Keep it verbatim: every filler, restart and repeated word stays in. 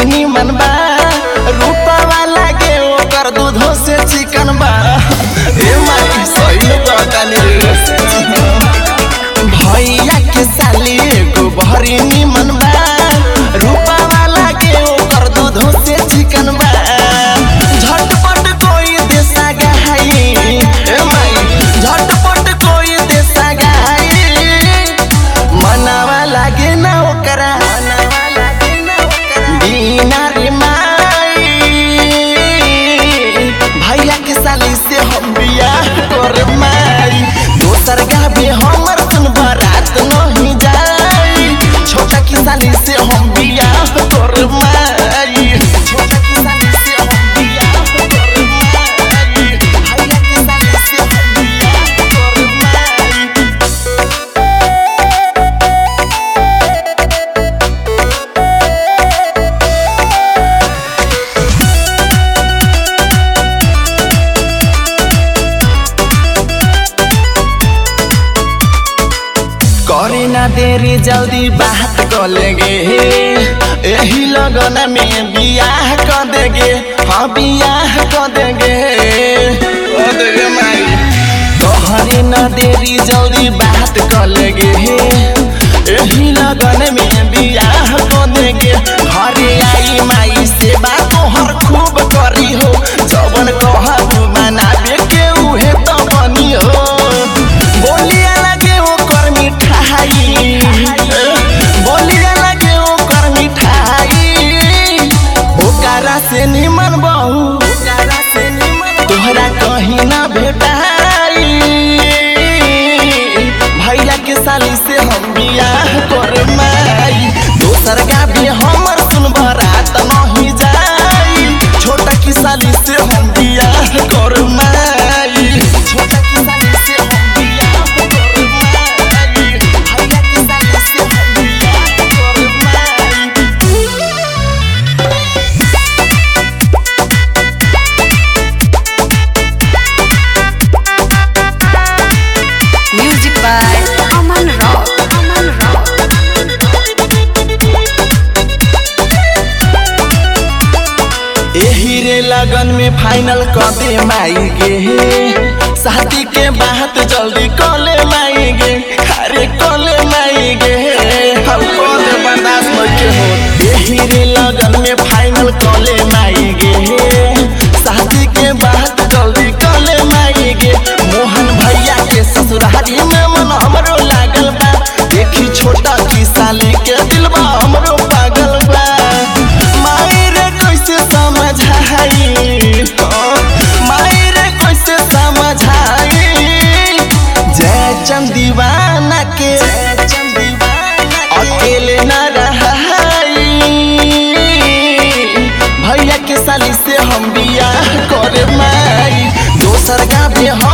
बड़ी निमन बा रूपा वाला के ओकर दूधो से चिकन बा ए माई सही बतानी भैया के साली एगो बड़ी निमन बा रूपा वाला के ओकर दूधो से चिकन बा झटपट कोई देसा गहाई ए माई झटपट कोई देसा गहाई मनावा लागे ना ओकरा बिना रे माई भैया के साली से हम बियाह कर माई दोसर गावे हमर सुन बारात नहीं जाई छोटा की साली से हम बियाह कर माई छोटा की साली से हम बियाह कर माई भैया के साली से हम बियाह कर माई करे ना देरी जल्दी बात कर लेंगे यही लगन में बियाह कर देंगे हाँ बियाह कर देंगे कर देंगे माई करे ना देरी जल्दी बात कर लेंगे यही लगन में बियाह कर देंगे घरे आई माई से बात हर खूब करी हो जवन कहब मनाबे के उहे तो बनी हो बोलिया लगे ओकर मिठाई बोलिया लगे ओकर मिठाई ओकरा से निमन बहू तोहरा कहीं ना भेटाई भैया के साली से हम बियाह कर माई दोसर गावे हमर सुन बारात नहीं जाई छोटा की साली से हम बियाह कर माई छोटा की साली से हम बियाह कर माई भैया के साली से हम बियाह कर माई Music by Aman Rock. Aman Rock. एही रे लगन में फाइनल कर दे माई गे शादी के बात जल्दी कर ले माई गे अरे कर ले माई गे हम कौन बर्दाश्त नहीं हो एही रे लगन में फाइनल कर ले माई गे शादी के बात जल्दी कर ले माई गे मोहन भैया के ससुरारी में मन हमरो लागल बा देखी छोटा की साली के दिलबा हमरो पागल बा माई रे कैसे समझाई माई रे कैसे समझाई जय चंद दीवाना के अकेले न रहाई भैया के साली से हम बियाह कर माई दोसर गावे हम